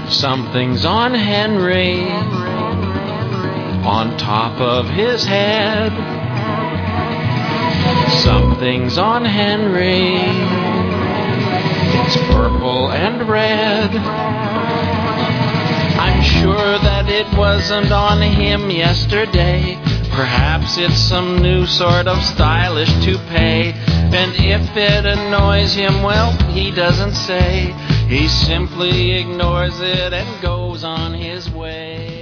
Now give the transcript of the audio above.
Something's on Henry, on top of his head. Something's on Henry, it's purple and red. I'm sure that it wasn't on him yesterday. Perhaps it's some new sort of stylish toupee. And if it annoys him, well, he doesn't say. He simply ignores it and goes on his way.